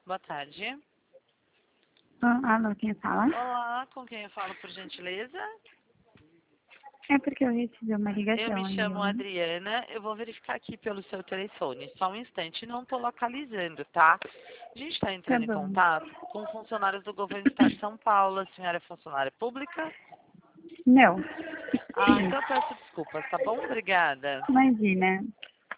Boa tarde. Alô, quem fala? Olá, com quem eu falo, por gentileza? É porque eu recebi uma Eu me ligação aí. chamo Adriana, eu vou verificar aqui pelo seu telefone. Só um instante, não estou localizando, tá? A gente está Tá entrando em bom. contato com funcionários do governo do Estado de São Paulo. A senhora é funcionária pública? Não, Ah, então eu peço desculpas, tá bom? Obrigada. imagina.